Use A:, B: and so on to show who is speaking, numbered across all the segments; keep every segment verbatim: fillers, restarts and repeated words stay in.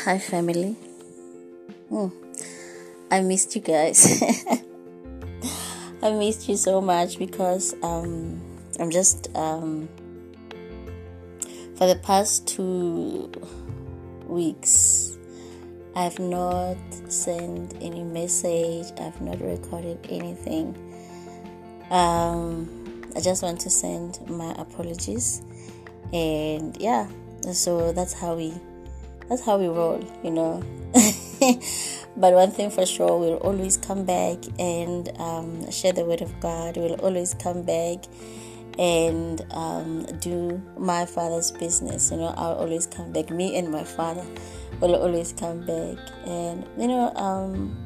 A: Hi, family. Hmm. I missed you guys. I missed you so much because um, I'm just um, for the past two weeks, I've not sent any message. I've not recorded anything. Um, I just want to send my apologies, and yeah, so that's how we that's how we roll, you know. But one thing for sure, we'll always come back and um, share the word of God. We'll always come back and um, do my father's business. You know, I'll always come back. Me and my father will always come back. And, you know, um,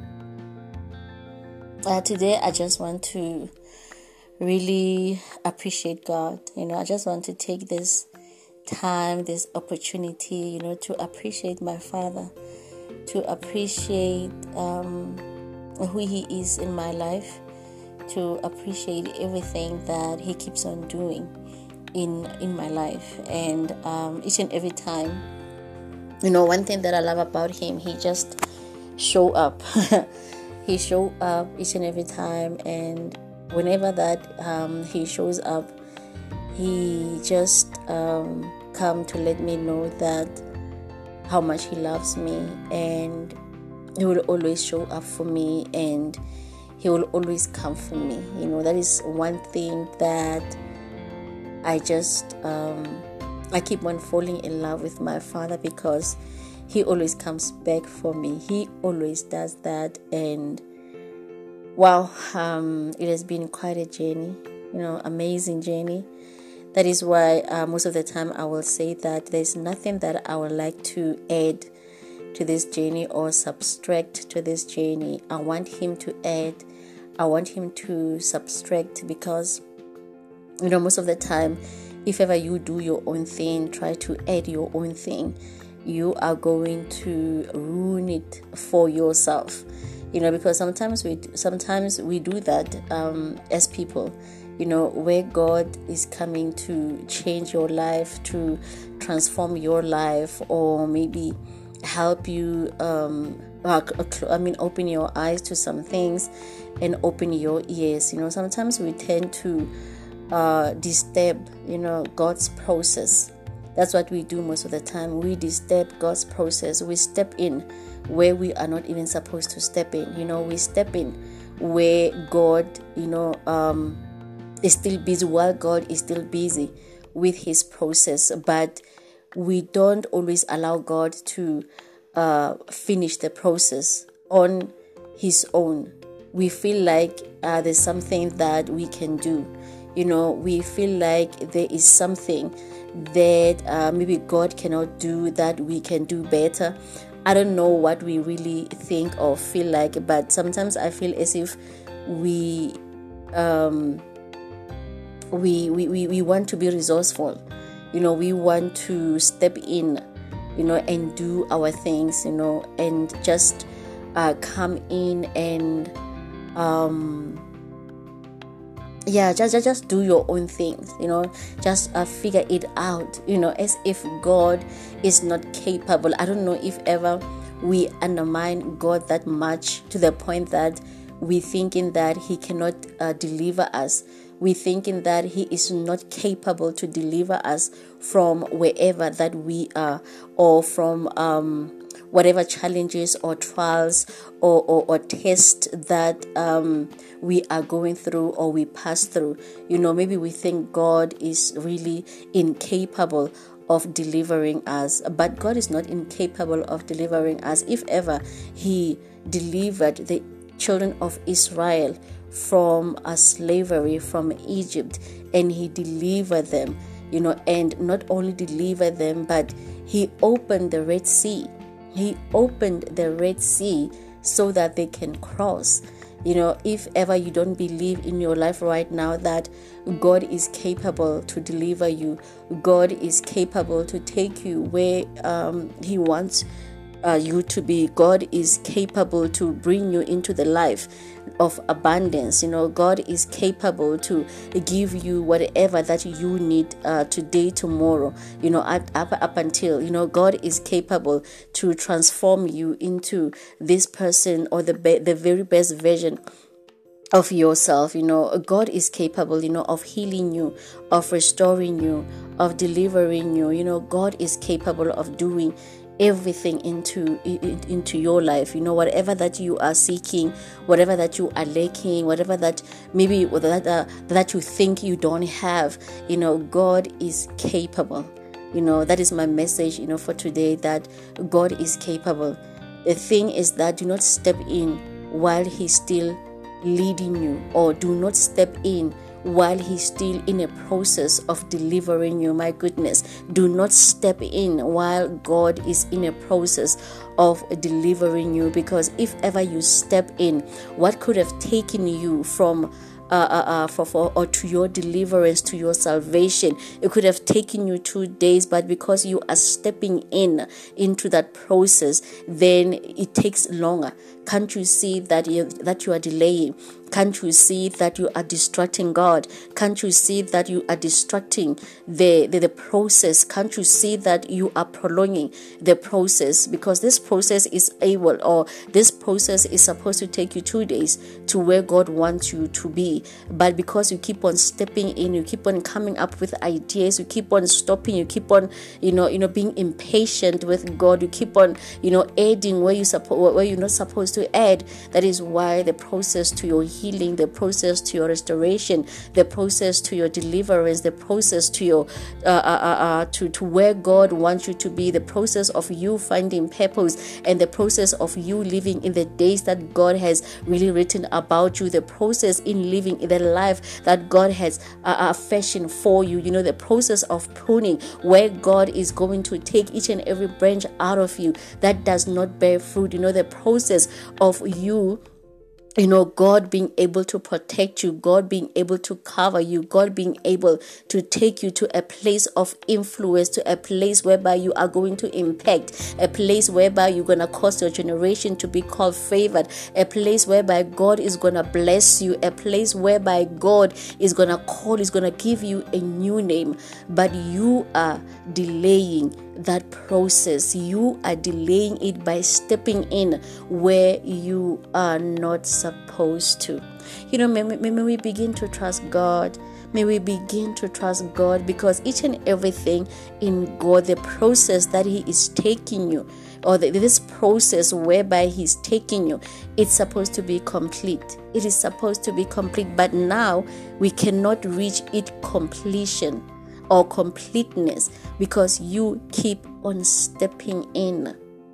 A: uh, today I just want to really appreciate God. You know, I just want to take this time, this opportunity, you know, to appreciate my father, to appreciate um, who he is in my life, to appreciate everything that he keeps on doing in in my life. And um, each and every time, you know, one thing that I love about him, he just show up. He show up each and every time, and whenever that um, he shows up, he just um, come to let me know that how much he loves me, and he will always show up for me, and he will always come for me. You know, that is one thing that I just um, I keep on falling in love with my father, because he always comes back for me. He always does that. And wow, um, it has been quite a journey, you know, amazing journey. That is why uh, most of the time I will say that there's nothing that I would like to add to this journey or subtract to this journey. I want him to add, I want him to subtract, because, you know, most of the time, if ever you do your own thing, try to add your own thing, you are going to ruin it for yourself. You know, because sometimes we sometimes we do that um, as people. You know, where God is coming to change your life, to transform your life, or maybe help you, um, I mean, open your eyes to some things and open your ears. You know, sometimes we tend to uh, disturb, you know, God's process. That's what we do most of the time. We disturb God's process. We step in where we are not even supposed to step in. You know, we step in where God, you know, um, is still busy, while God is still busy with his process. But we don't always allow God to uh, finish the process on his own. We feel like uh, there's something that we can do. You know, we feel like there is something that uh, maybe God cannot do that we can do better. I don't know what we really think or feel like, but sometimes I feel as if we um, we, we, we, we want to be resourceful. You know, we want to step in, you know, and do our things, you know, and just uh, come in and um, yeah, just, just just do your own things, you know, just uh, figure it out, you know, as if God is not capable. I don't know if ever we undermine God that much to the point that we thinking that he cannot uh, deliver us. We thinking that he is not capable to deliver us from wherever that we are, or from um, whatever challenges or trials or, or, or tests that um, we are going through or we pass through. You know, maybe we think God is really incapable of delivering us, but God is not incapable of delivering us. If ever he delivered the children of Israel from a slavery from Egypt, and he delivered them, you know, and not only delivered them, but he opened the Red Sea. He opened the Red Sea so that they can cross. You know, if ever you don't believe in your life right now that God is capable to deliver you, God is capable to take you where um, he wants uh, you to be. God is capable to bring you into the life of abundance. You know, God is capable to give you whatever that you need uh, today, tomorrow, you know, up, up, up until, you know, God is capable to transform you into this person, or the be- the very best version of yourself. You know, God is capable, you know, of healing you, of restoring you, of delivering you. You know, God is capable of doing everything into into your life. You know, whatever that you are seeking, whatever that you are lacking, whatever that maybe that uh, that you think you don't have, you know, God is capable. You know, that is my message, you know, for today, that God is capable. The thing is that do not step in while He's still leading you, or do not step in while He's still in a process of delivering you. My goodness, do not step in while God is in a process of delivering you, because if ever you step in, what could have taken you from Uh, uh, uh, for, for or to your deliverance, to your salvation, it could have taken you two days, but because you are stepping in into that process, then it takes longer. Can't you see that you that you are delaying? Can't you see that you are distracting God? Can't you see that you are distracting the, the, the process? Can't you see that you are prolonging the process? Because this process is able, or this process is supposed to take you two days to where God wants you to be. But because you keep on stepping in, you keep on coming up with ideas, you keep on stopping, you keep on, you know, you know, being impatient with God, you keep on, you know, adding where you suppo- where you're not supposed to add. That is why the process to your healing, the process to your restoration, the process to your deliverance, the process to your uh, uh, uh, uh, to to where God wants you to be, the process of you finding purpose, and the process of you living in the days that God has really written about you, the process in living in the life that God has uh, uh, fashioned for you. You know, the process of pruning, where God is going to take each and every branch out of you that does not bear fruit. You know, the process of you you know, God being able to protect you, God being able to cover you, God being able to take you to a place of influence, to a place whereby you are going to impact, a place whereby you're going to cause your generation to be called favored, a place whereby God is going to bless you, a place whereby God is going to call, is going to give you a new name. But you are delaying that process. You are delaying it by stepping in where you are not supposed to. You know, may, may, may we begin to trust God. May we begin to trust God, because each and everything in God, the process that He is taking you, or the, this process whereby He's taking you, it's supposed to be complete. It is supposed to be complete. But now we cannot reach it completion or completeness because you keep on stepping in.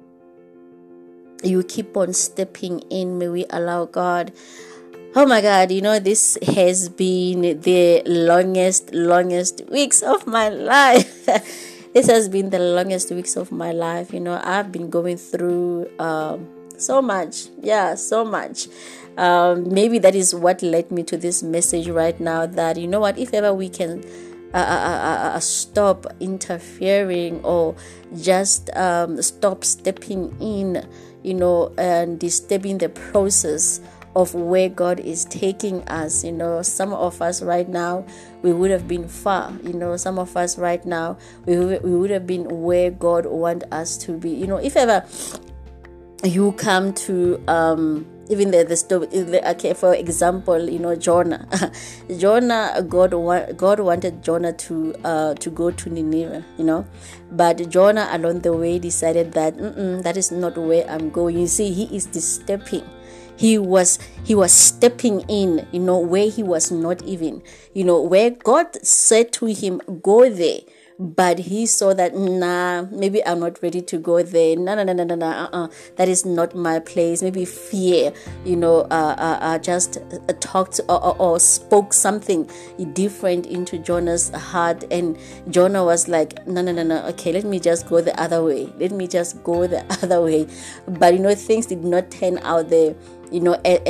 A: You keep on stepping in. May we allow God. Oh my God, you know, this has been the longest, longest weeks of my life. This has been the longest weeks of my life. You know, I've been going through um, so much. Yeah, so much. Um, maybe that is what led me to this message right now, that, you know what, if ever we can Uh, uh, uh, uh, stop interfering, or just um, stop stepping in, you know, and disturbing the process of where God is taking us. You know, some of us right now, we would have been far. You know, some of us right now, we, we would have been where God wants us to be. You know, if ever you come to um even the, the story, okay, for example, you know, Jonah, Jonah, God, God wanted Jonah to uh to go to Nineveh, you know, but Jonah along the way decided that that is not where I'm going. You see, he is stepping. He was he was stepping in, you know, where he was not even, you know, where God said to him, go there. But he saw that, nah, maybe I'm not ready to go there. No, no, no, no, no, no. Uh-uh. That is not my place. Maybe fear, you know, uh, uh, uh just uh, talked or, or, or spoke something different into Jonah's heart. And Jonah was like, no, no, no, no. Okay, let me just go the other way. Let me just go the other way. But, you know, things did not turn out there, you know, a, a,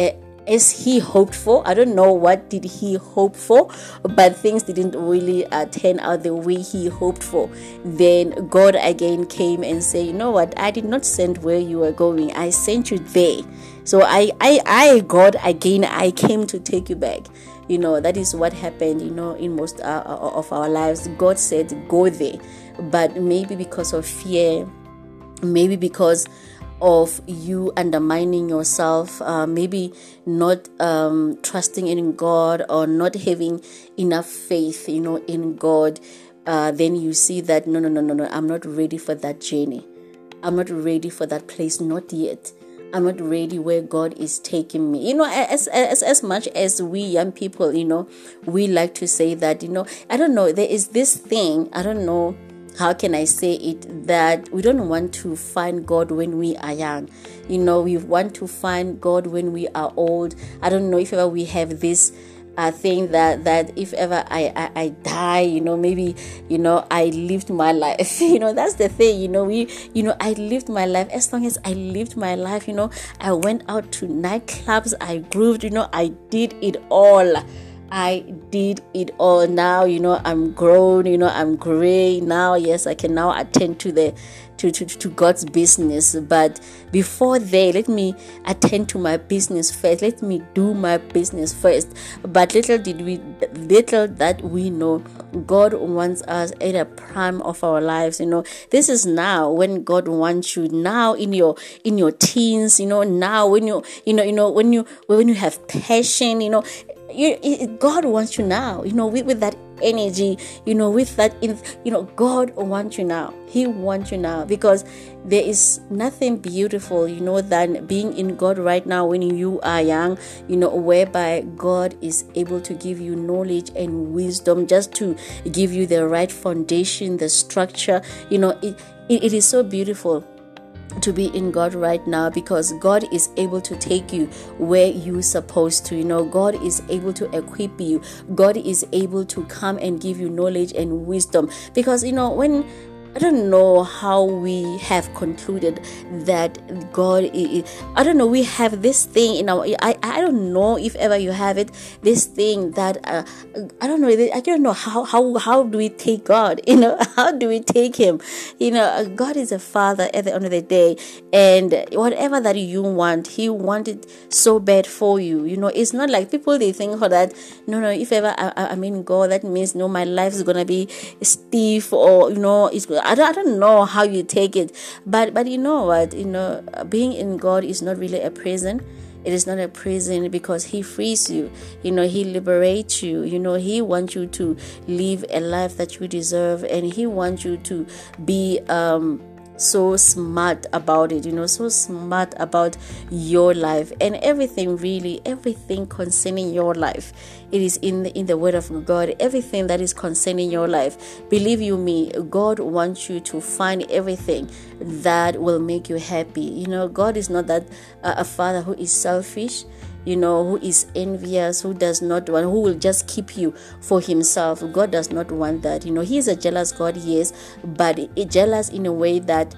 A: as he hoped for. I don't know what did he hope for, but things didn't really uh, turn out the way he hoped for. Then God again came and said, you know what, I did not send where you were going, I sent you there. So I, I, I, God, again, I came to take you back. You know, that is what happened, you know, in most uh, of our lives. God said, go there. But maybe because of fear, maybe because of you undermining yourself, uh, maybe not um, trusting in God, or not having enough faith, you know, in God, uh, then you see that, no, no, no, no, no, I'm not ready for that journey. I'm not ready for that place, not yet. I'm not ready where God is taking me. You know, as, as as much as we young people, you know, we like to say that, you know, I don't know, there is this thing, I don't know, how can I say it, that we don't want to find God when we are young. You know, we want to find God when we are old. I don't know if ever we have this uh, thing that, that if ever I, I, I die, you know, maybe, you know, I lived my life. You know, that's the thing, you know, we, you know, I lived my life. As long as I lived my life, you know, I went out to nightclubs, I grooved, you know, I did it all. I did it all. Now, you know, I'm grown, you know, I'm gray now. Yes, I can now attend to the to, to, to God's business. But before there, let me attend to my business first. Let me do my business first. But little did we little that we know, God wants us at a prime of our lives. You know, this is now when God wants you, now in your in your teens, you know, now when you you know, you know, when you when you have passion, you know. You, God wants you now, you know, with, with that energy, you know, with that, in, you know, God wants you now. He wants you now, because there is nothing beautiful, you know, than being in God right now when you are young, you know, whereby God is able to give you knowledge and wisdom, just to give you the right foundation, the structure. You know, it, it, it is so beautiful to be in God right now, because God is able to take you where you're supposed to. You know, God is able to equip you. God is able to come and give you knowledge and wisdom, because, you know, when I don't know how we have concluded that God is, I don't know, we have this thing in our, I, I don't know if ever you have it, this thing that, uh, I don't know, I don't know how, how, how do we take God, you know, how do we take him, you know, God is a father at the end of the day, and whatever that you want, he wanted so bad for you, you know. It's not like people, they think, oh, that, no, no, if ever I, I mean God, that means, no, my life is going to be stiff, or, you know, it's I don't, I don't know how you take it, but but you know what, you know, being in God is not really a prison. It is not a prison, because he frees you, you know, he liberates you, you know, he wants you to live a life that you deserve, and he wants you to be um so smart about it, you know, so smart about your life, and everything, really everything concerning your life, it is in the, in the word of God. Everything that is concerning your life, believe you me, God wants you to find everything that will make you happy. You know, God is not that uh, a father who is selfish, you know, who is envious, who does not want, who will just keep you for himself. God does not want that. You know, he is a jealous God, yes, but jealous in a way that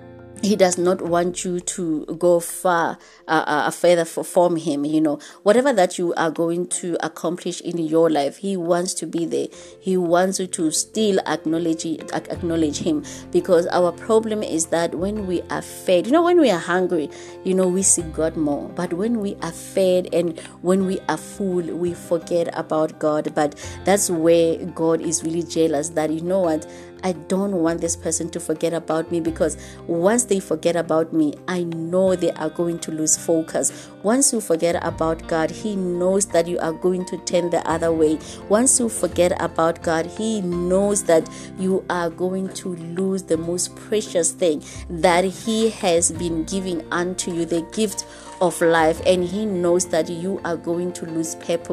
A: he does not want you to go far, uh, uh, further from him. You know, whatever that you are going to accomplish in your life, he wants to be there. He wants you to still acknowledge acknowledge him, because our problem is that when we are fed, you know, when we are hungry, you know, we seek God more. But when we are fed and when we are full, we forget about God. But that's where God is really jealous, that, you know what, I don't want this person to forget about me, because once they forget about me, I know they are going to lose focus. Once you forget about God, he knows that you are going to turn the other way. Once you forget about God, he knows that you are going to lose the most precious thing that he has been giving unto you, the gift of life, and he knows that you are going to lose purpose.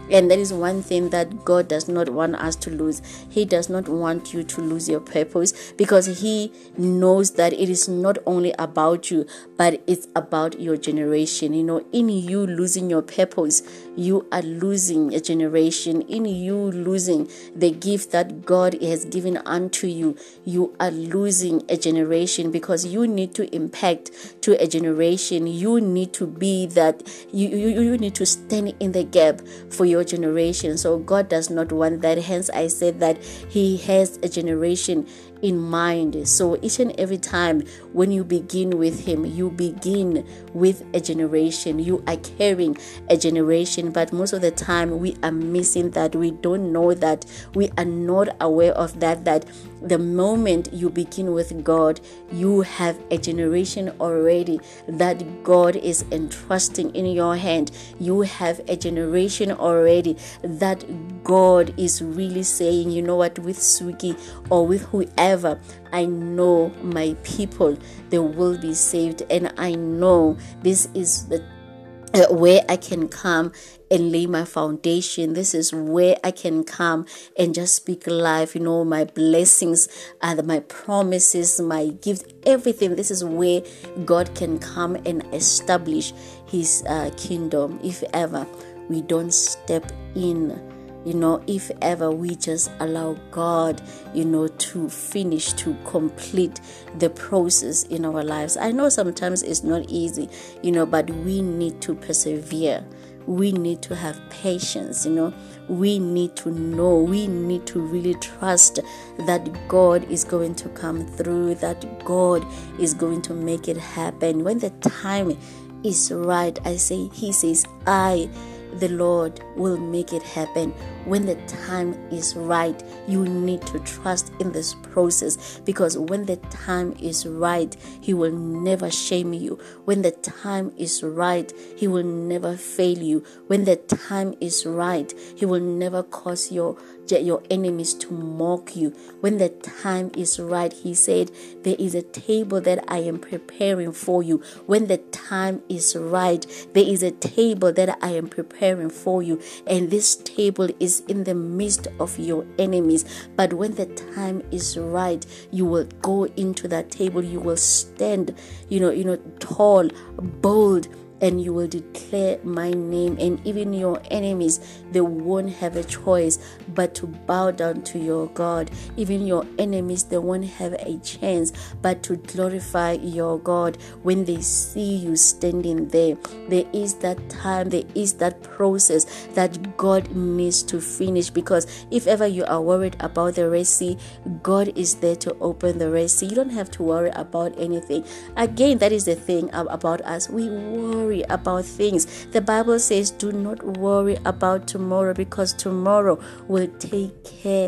A: And that is one thing that God does not want us to lose. He does not want you to lose your purpose, because He knows that it is not only about you, but it's about your generation. You know, in you losing your purpose, you are losing a generation. In you losing the gift that God has given unto you, you are losing a generation, because you need to impact to a generation. You need to be that, you, you, you need to stand in the gap for your generation. So God does not want that. Hence I said that He has a generation in mind. So each and every time when you begin with Him, you begin with a generation. You are carrying a generation, but most of the time we are missing that. We don't know that. We are not aware of that, that the moment you begin with God, you have a generation already that God is entrusting in your hand. You have a generation already that God is really saying, you know what, with Suki or with whoever, I know my people, they will be saved, and I know this is the Uh, where I can come and lay my foundation. This is where I can come and just speak life. You know, my blessings and my promises, my gifts, everything. This is where God can come and establish His uh, kingdom. If ever we don't step in, you know, if ever we just allow God, you know, to finish, to complete the process in our lives. I know sometimes it's not easy, you know, but we need to persevere. We need to have patience, you know. We need to know, we need to really trust that God is going to come through, that God is going to make it happen. When the time is right, I say, He says, I, the Lord, will make it happen. When the time is right, you need to trust in this process, because when the time is right, He will never shame you. When the time is right, He will never fail you. When the time is right, He will never cause your your enemies to mock you. When the time is right, He said, there is a table that I am preparing for you. When the time is right, there is a table that I am preparing for you, and this table is in the midst of your enemies. But when the time is right, you will go into that table. You will stand, you know, you know, tall, bold, and you will declare my name, and even your enemies, they won't have a choice but to bow down to your God. Even your enemies, they won't have a chance but to glorify your God when they see you standing there. There is that time, there is that process that God needs to finish, because if ever you are worried about the Red Sea, God is there to open the Red Sea. You don't have to worry about anything. Again, that is the thing about us. We worry about things. The Bible says, do not worry about tomorrow, because tomorrow will take care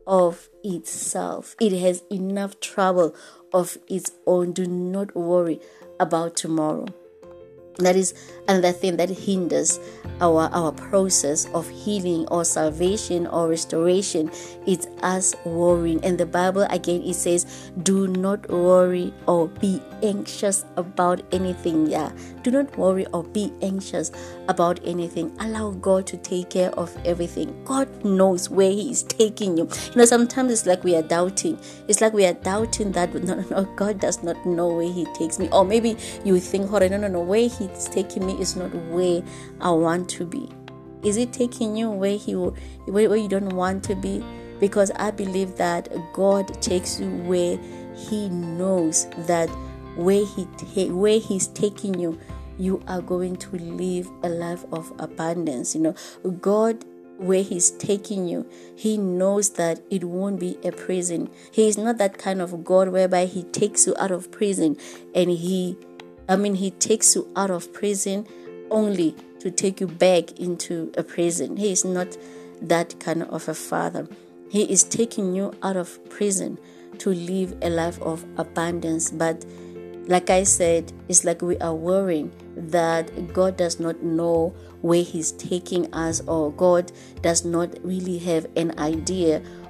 A: of itself. It has enough trouble of its own. Do not worry about tomorrow. That is another thing that hinders our our process of healing or salvation or restoration. It's us worrying. And the Bible, again, it says, do not worry or be anxious about anything. Yeah, do not worry or be anxious about anything. Allow God to take care of everything. God knows where He is taking you. You know, sometimes it's like we are doubting. It's like we are doubting that, no, no, no, God does not know where He takes me. Or maybe you think, no, no, no, where He's taking me is not where I want to be. Is it taking you where He will, where you don't want to be? Because I believe that God takes you where He knows that where He ta- where He's taking you, you are going to live a life of abundance. You know, God, where He's taking you, He knows that it won't be a prison. He is not that kind of God whereby He takes you out of prison and He, I mean, He takes you out of prison only to take you back into a prison. He is not that kind of a father. He is taking you out of prison to live a life of abundance. But like I said, it's like we are worrying that God does not know where He's taking us, or God does not really have an idea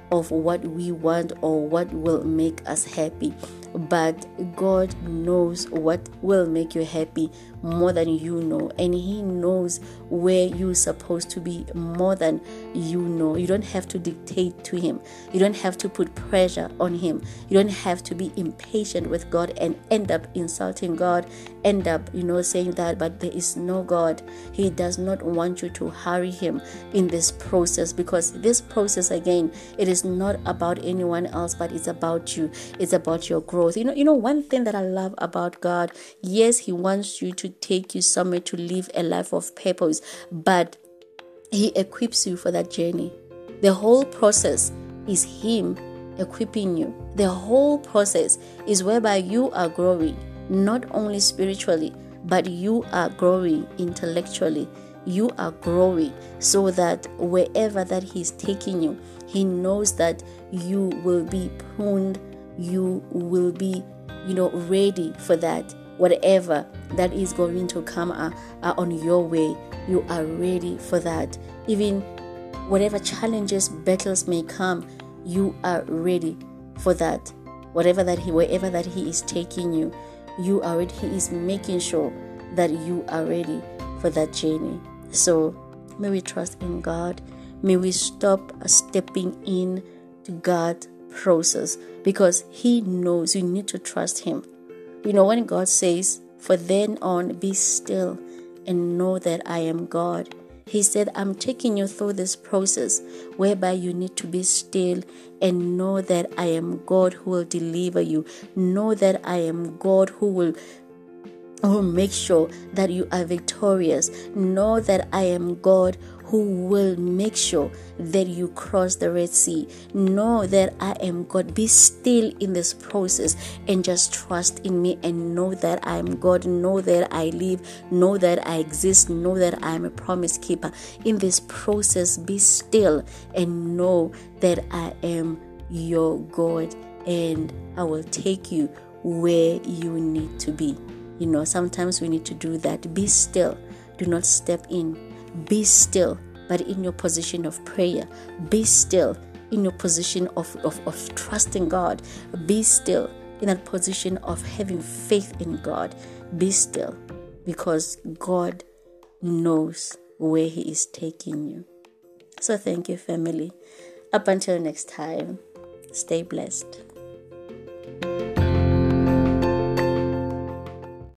A: of what we want or what will make us happy. But God knows what will make you happy more than you know, and He knows where you're supposed to be more than you know. You don't have to dictate to Him. You don't have to put pressure on Him. You don't have to be impatient with God and end up insulting God, end up, you know, saying that, but there is no God. He does not want you to hurry Him in this process, because this process, again, it is not about anyone else, but it's about you. It's about your growth. You know, you know, one thing that I love about God, yes, He wants you to take you somewhere to live a life of purpose, but He equips you for that journey. The whole process is Him equipping you. The whole process is whereby you are growing, not only spiritually, but you are growing intellectually. You are growing so that wherever that He's taking you, He knows that you will be pruned. You will be, you know, ready for that. Whatever that is going to come uh, uh, on your way, you are ready for that. Even whatever challenges, battles may come, you are ready for that. Whatever that he, wherever that He is taking you, you are ready. He is making sure that you are ready for that journey. So may we trust in God. May we stop stepping in to God's process, because He knows you need to trust Him. You know, when God says, "For then on, be still and know that I am God," He said, I'm taking you through this process whereby you need to be still and know that I am God who will deliver you. Know that I am God who will who will make sure that you are victorious. Know that I am God who will make sure that you cross the Red Sea. Know that I am God. Be still in this process and just trust in me, and know that I am God. Know that I live. Know that I exist. Know that I am a promise keeper. In this process, be still and know that I am your God, and I will take you where you need to be. You know, sometimes we need to do that. Be still. Do not step in. Be still, but in your position of prayer. Be still in your position of, of, of trusting God. Be still in that position of having faith in God. Be still, because God knows where He is taking you. So thank you, family. Up until next time, stay blessed.